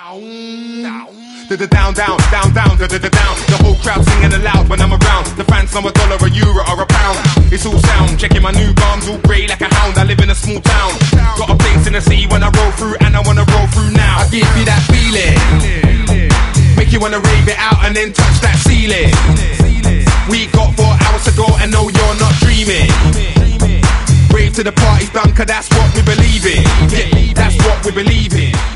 Down, down, down, down, down. The whole crowd singing aloud when I'm around. The fans know $1, a euro, or a pound. It's all sound, checking my new bombs, all grey like a hound. I live in a small town. Got a place in the city when I roll through, and I wanna roll through now. I give you that feeling, make you wanna rave it out and then touch that ceiling. We got 4 hours to go, and no, you're not dreaming. Rave to the party's done, 'cause that's what we believe in. Yeah, that's what we believe in.